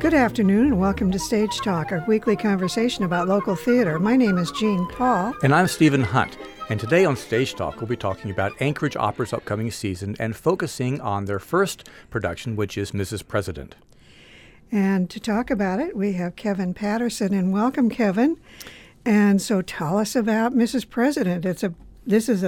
Good afternoon and welcome to Stage Talk, our weekly conversation about local theater. My name is Jean Paul. And I'm Stephen Hunt. And today on Stage Talk, we'll be talking about Anchorage Opera's upcoming season and focusing on their first production, which is Mrs. President. And to talk about it, we have Kevin Patterson. And welcome, Kevin. And so tell us about Mrs. President. This is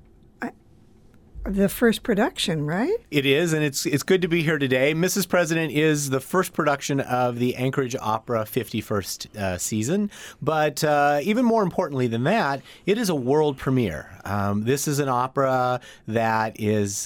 the first production, right? It is, and it's good to be here today. Mrs. President is the first production of the Anchorage Opera 51st season, but even more importantly than that, it is a world premiere. This is an opera that is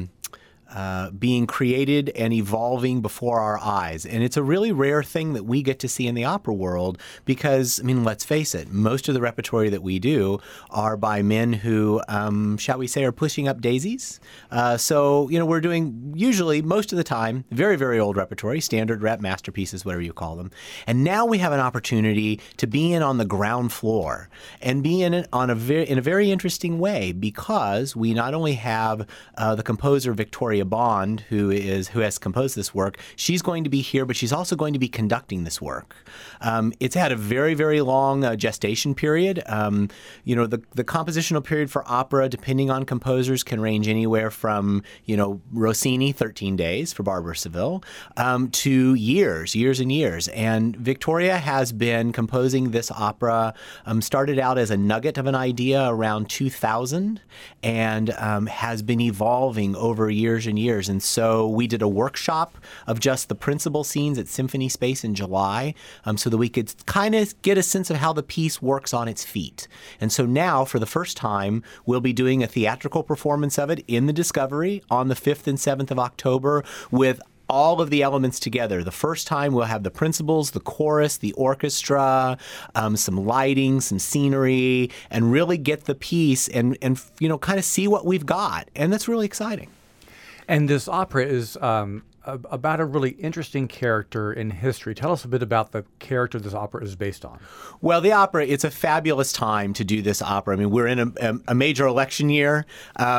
being created and evolving before our eyes. And it's a really rare thing that we get to see in the opera world because, let's face it, most of the repertory that we do are by men who, shall we say, are pushing up daisies. So we're doing usually, most of the time, very, very old repertory, standard rep, masterpieces, whatever you call them. And now we have an opportunity to be in on the ground floor and be in it in a very interesting way because we not only have the composer Victoria Bond, who has composed this work. She's going to be here, but she's also going to be conducting this work. It's had a very, very long gestation period. The compositional period for opera, depending on composers, can range anywhere from, Rossini, 13 days for Barbara Seville, to years and years. And Victoria has been composing this opera, started out as a nugget of an idea around 2000, and has been evolving over years and years. And so we did a workshop of just the principal scenes at Symphony Space in July so that we could kind of get a sense of how the piece works on its feet. And so now, for the first time, we'll be doing a theatrical performance of it in the Discovery on the 5th and 7th of October with all of the elements together. The first time we'll have the principals, the chorus, the orchestra, some lighting, some scenery, and really get the piece and kind of see what we've got. And that's really exciting. And this opera is about a really interesting character in history. Tell us a bit about the character this opera is based on. Well, the opera, it's a fabulous time to do this opera. We're in a major election year.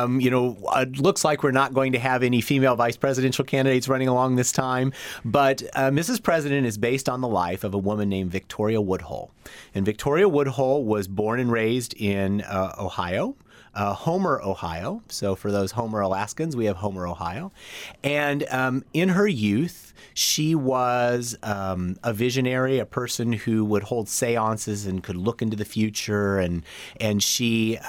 It looks like we're not going to have any female vice presidential candidates running along this time. But Mrs. President is based on the life of a woman named Victoria Woodhull. And Victoria Woodhull was born and raised in Ohio. Homer, Ohio. So for those Homer Alaskans, we have Homer, Ohio. And in her youth, she was a visionary, a person who would hold seances and could look into the future. And she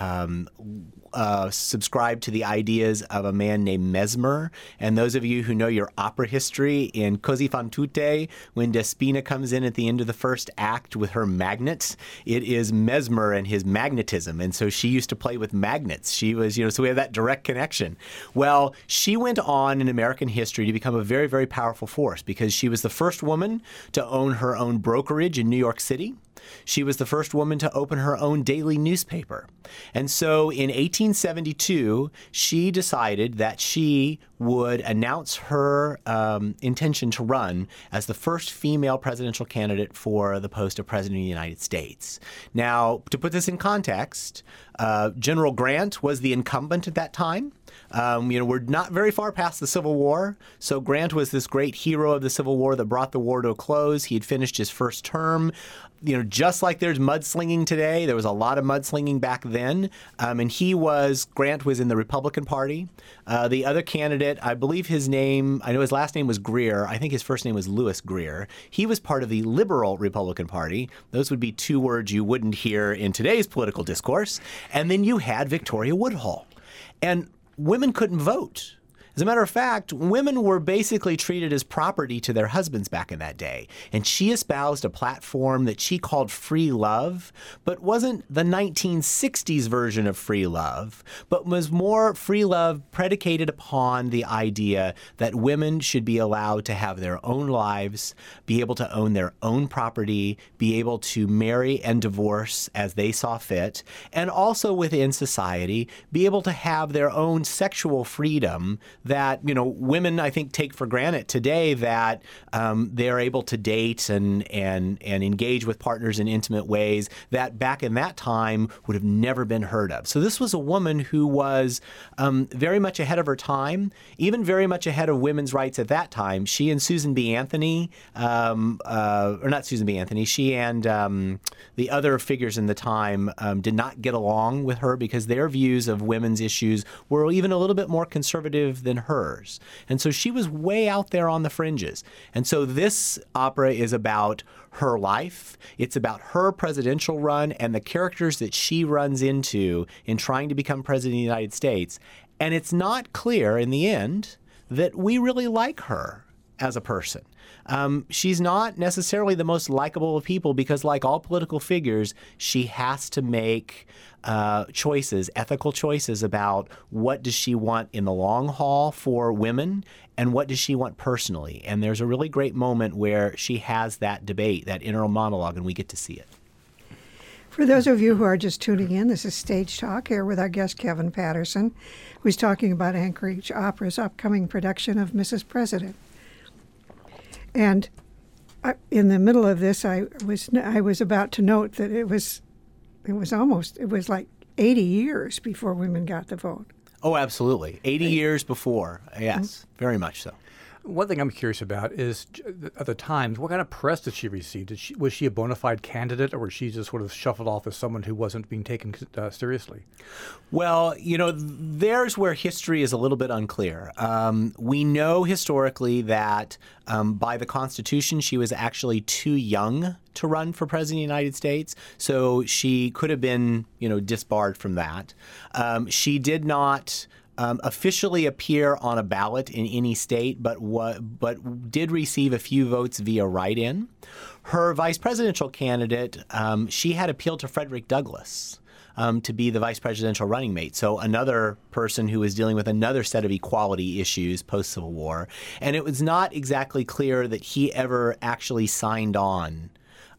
subscribed to the ideas of a man named Mesmer. And those of you who know your opera history, in Così fan tutte, when Despina comes in at the end of the first act with her magnet, it is Mesmer and his magnetism. And so she used to play with magnets. She was, so we have that direct connection. Well, she went on in American history to become a very, very powerful force because she was the first woman to own her own brokerage in New York City. She was the first woman to open her own daily newspaper. And so in 1872, she decided that she would announce her intention to run as the first female presidential candidate for the post of President of the United States. Now, to put this in context, General Grant was the incumbent at that time. We're not very far past the Civil War. So Grant was this great hero of the Civil War that brought the war to a close. He had finished his first term. Just like there's mudslinging today, there was a lot of mudslinging back then. And Grant was in the Republican Party. The other candidate, I know his last name was Greer. I think his first name was Louis Greer. He was part of the Liberal Republican Party. Those would be two words you wouldn't hear in today's political discourse. And then you had Victoria Woodhull. And women couldn't vote. As a matter of fact, women were basically treated as property to their husbands back in that day. And she espoused a platform that she called free love, but wasn't the 1960s version of free love, but was more free love predicated upon the idea that women should be allowed to have their own lives, be able to own their own property, be able to marry and divorce as they saw fit, and also within society, be able to have their own sexual freedom that, women, I think, take for granted today that they're able to date and engage with partners in intimate ways that back in that time would have never been heard of. So this was a woman who was very much ahead of her time, even very much ahead of women's rights at that time. She and Susan B. Anthony, or not Susan B. Anthony, she and the other figures in the time did not get along with her because their views of women's issues were even a little bit more conservative than hers. And so she was way out there on the fringes. And so this opera is about her life. It's about her presidential run and the characters that she runs into in trying to become president of the United States. And it's not clear in the end that we really like her as a person. She's not necessarily the most likable of people because, like all political figures, she has to make choices, ethical choices about what does she want in the long haul for women and what does she want personally. And there's a really great moment where she has that debate, that inner monologue, and we get to see it. For those of you who are just tuning in, this is Stage Talk here with our guest, Kevin Patterson, who's talking about Anchorage Opera's upcoming production of Mrs. President. And in the middle of this, I was about to note that it was like 80 years before women got the vote. Oh, absolutely. 80 years before. Yes, very much so. One thing I'm curious about is, at the time, what kind of press did she receive? Was she a bona fide candidate, or was she just sort of shuffled off as someone who wasn't being taken seriously? Well, there's where history is a little bit unclear. We know historically that by the Constitution, she was actually too young to run for president of the United States, so she could have been, disbarred from that. She did not officially appear on a ballot in any state, but did receive a few votes via write-in. Her vice presidential candidate, she had appealed to Frederick Douglass to be the vice presidential running mate. So another person who was dealing with another set of equality issues post-Civil War. And it was not exactly clear that he ever actually signed on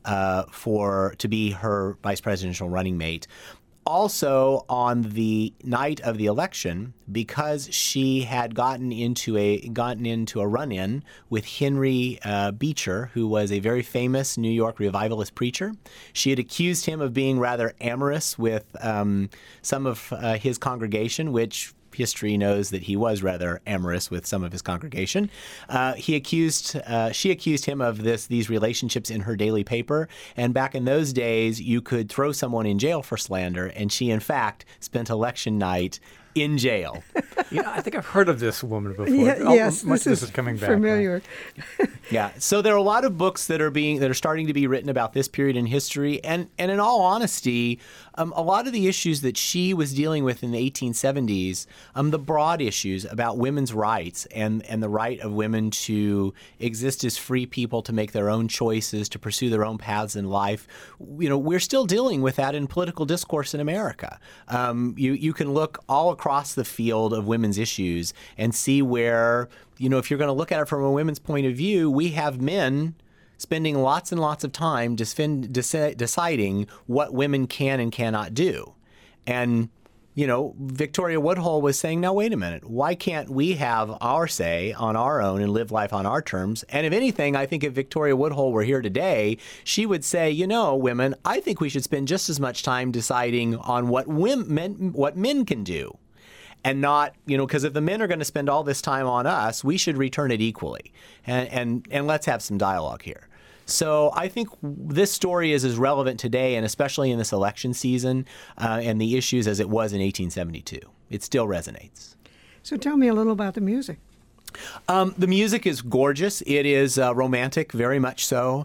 to be her vice presidential running mate. Also, on the night of the election, because she had gotten into a run-in with Henry Beecher, who was a very famous New York revivalist preacher, she had accused him of being rather amorous with some of his congregation, which history knows that he was rather amorous with some of his congregation. She accused him of these relationships in her daily paper. And back in those days, you could throw someone in jail for slander. And she, in fact, spent election night in jail. I think I've heard of this woman before. Yes, this is coming back. Familiar. Yeah. So there are a lot of books that are starting to be written about this period in history, and in all honesty, a lot of the issues that she was dealing with in the 1870s, the broad issues about women's rights and the right of women to exist as free people, to make their own choices, to pursue their own paths in life, we're still dealing with that in political discourse in America. You can look all across the field of women's issues and see where, if you're going to look at it from a women's point of view, we have men spending lots and lots of time deciding what women can and cannot do. And, Victoria Woodhull was saying, now, wait a minute, why can't we have our say on our own and live life on our terms? And if anything, I think if Victoria Woodhull were here today, she would say, women, I think we should spend just as much time deciding on what men can do. And not, because if the men are going to spend all this time on us, we should return it equally. And let's have some dialogue here. So I think this story is as relevant today, and especially in this election season, and the issues as it was in 1872. It still resonates. So tell me a little about the music. The music is gorgeous. It is romantic, very much so.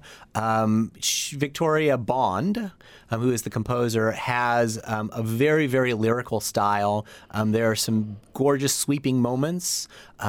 Victoria Bond, who is the composer, has a very, very lyrical style. There are some gorgeous sweeping moments.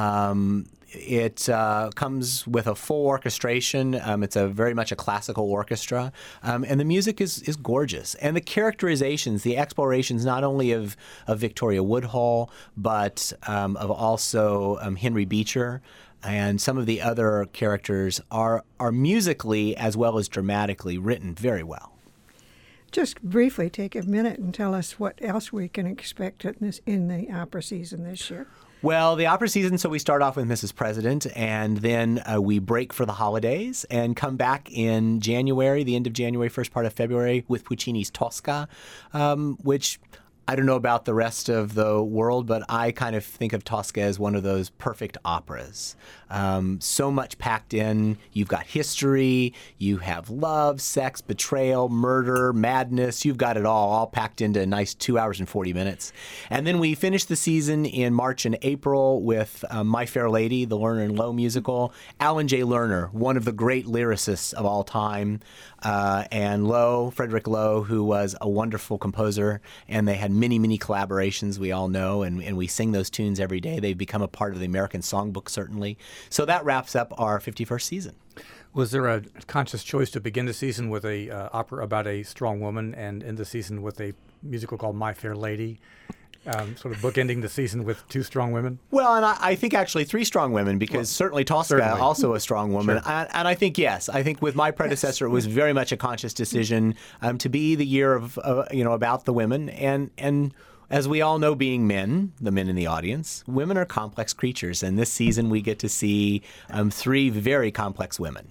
It comes with a full orchestration. It's very much a classical orchestra. And the music is gorgeous. And the characterizations, the explorations not only of Victoria Woodhull, but of also Henry Beecher and some of the other characters are musically as well as dramatically written very well. Just briefly take a minute and tell us what else we can expect in the opera season this year. Well, the opera season, so we start off with Mrs. President, and then we break for the holidays and come back in January, the end of January, first part of February, with Puccini's Tosca, which I don't know about the rest of the world, but I kind of think of Tosca as one of those perfect operas. So much packed in. You've got history, you have love, sex, betrayal, murder, madness. You've got it all packed into a nice 2 hours and 40 minutes. And then we finish the season in March and April with My Fair Lady, the Lerner and Lowe musical. Alan J. Lerner, one of the great lyricists of all time, and Lowe, Frederick Lowe, who was a wonderful composer, and they had many, many collaborations, we all know, and we sing those tunes every day. They've become a part of the American Songbook, certainly. So that wraps up our 51st season. Was there a conscious choice to begin the season with a opera about a strong woman and end the season with a musical called My Fair Lady, sort of bookending the season with two strong women? Well, and I think actually three strong women, because certainly Tosca, also a strong woman. Sure. And I think, yes, I think with my predecessor, it was very much a conscious decision to be the year of, about the women. And as we all know, being men, the men in the audience, women are complex creatures. And this season we get to see three very complex women.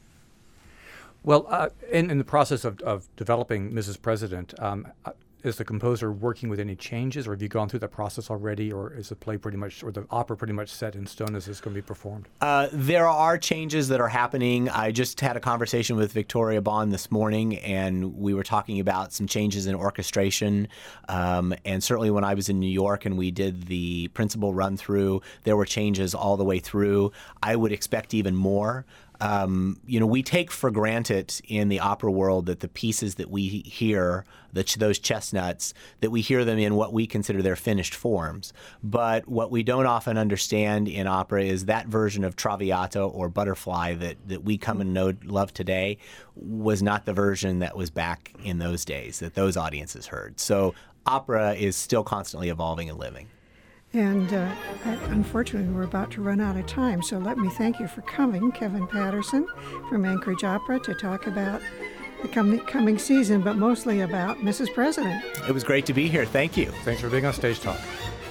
Well, in the process of developing Mrs. President, is the composer working with any changes, or have you gone through that process already, or is the play pretty much, or the opera pretty much set in stone as it's going to be performed? There are changes that are happening. I just had a conversation with Victoria Bond this morning, and we were talking about some changes in orchestration. And certainly when I was in New York and we did the principal run-through, there were changes all the way through. I would expect even more. We take for granted in the opera world that the pieces that we hear, those chestnuts, that we hear them in what we consider their finished forms. But what we don't often understand in opera is that version of Traviata or Butterfly that we come and love today was not the version that was back in those days, that those audiences heard. So opera is still constantly evolving and living. And unfortunately, we're about to run out of time, so let me thank you for coming, Kevin Patterson from Anchorage Opera, to talk about the coming season, but mostly about Mrs. President. It was great to be here. Thank you. Thanks for being on Stage Talk.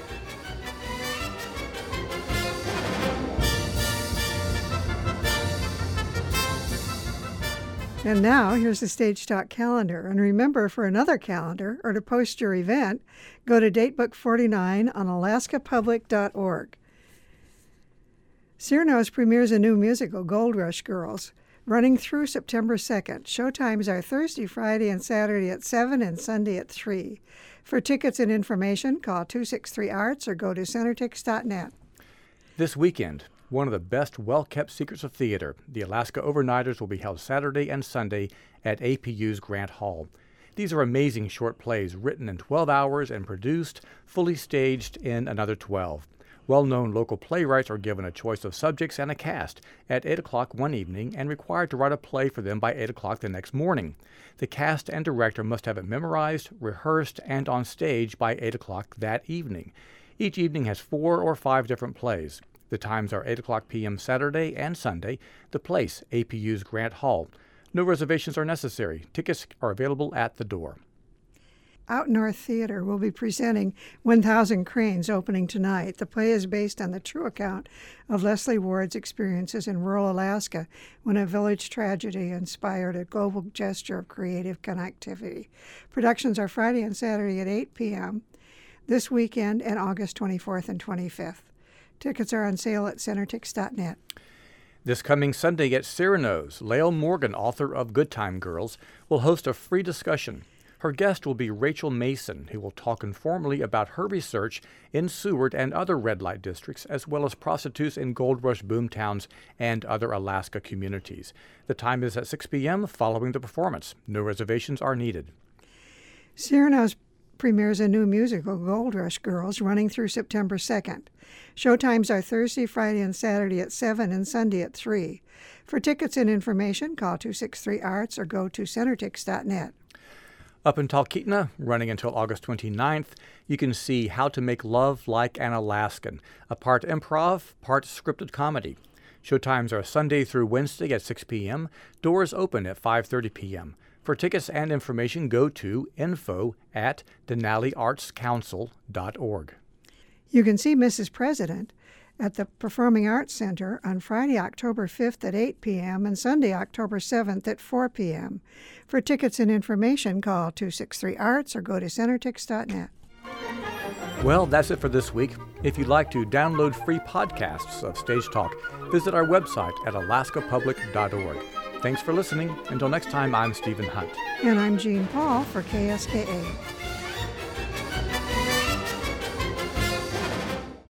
And now, here's the Stage Talk calendar. And remember, for another calendar or to post your event, go to Datebook 49 on alaskapublic.org. Cyrano's premieres a new musical, Gold Rush Girls, running through September 2nd. Showtimes are Thursday, Friday, and Saturday at 7 and Sunday at 3. For tickets and information, call 263-ARTS or go to centertix.net. This weekend, one of the best well-kept secrets of theater, the Alaska Overnighters, will be held Saturday and Sunday at APU's Grant Hall. These are amazing short plays written in 12 hours and produced, fully staged in another 12. Well-known local playwrights are given a choice of subjects and a cast at 8 o'clock one evening and required to write a play for them by 8 o'clock the next morning. The cast and director must have it memorized, rehearsed, and on stage by 8 o'clock that evening. Each evening has 4 or 5 different plays. The times are 8 o'clock p.m. Saturday and Sunday. The place, APU's Grant Hall. No reservations are necessary. Tickets are available at the door. Out North Theater will be presenting 1,000 Cranes opening tonight. The play is based on the true account of Leslie Ward's experiences in rural Alaska when a village tragedy inspired a global gesture of creative connectivity. Productions are Friday and Saturday at 8 p.m. this weekend and August 24th and 25th. Tickets are on sale at centertix.net. This coming Sunday at Cyrano's, Lael Morgan, author of Good Time Girls, will host a free discussion. Her guest will be Rachel Mason, who will talk informally about her research in Seward and other red light districts, as well as prostitutes in Gold Rush boomtowns and other Alaska communities. The time is at 6 p.m. following the performance. No reservations are needed. Cyrano's premieres a new musical, Gold Rush Girls, running through September 2nd. Showtimes are Thursday, Friday, and Saturday at 7 and Sunday at 3. For tickets and information, call 263-ARTS or go to centertix.net. Up in Talkeetna, running until August 29th, you can see How to Make Love Like an Alaskan, a part improv, part scripted comedy. Showtimes are Sunday through Wednesday at 6 p.m. Doors open at 5:30 p.m. For tickets and information, go to info@denaliartscouncil.org. You can see Mrs. President at the Performing Arts Center on Friday, October 5th at 8 p.m. and Sunday, October 7th at 4 p.m. For tickets and information, call 263-ARTS or go to centertix.net. Well, that's it for this week. If you'd like to download free podcasts of Stage Talk, visit our website at alaskapublic.org. Thanks for listening. Until next time, I'm Stephen Hunt. And I'm Jean Paul for KSKA.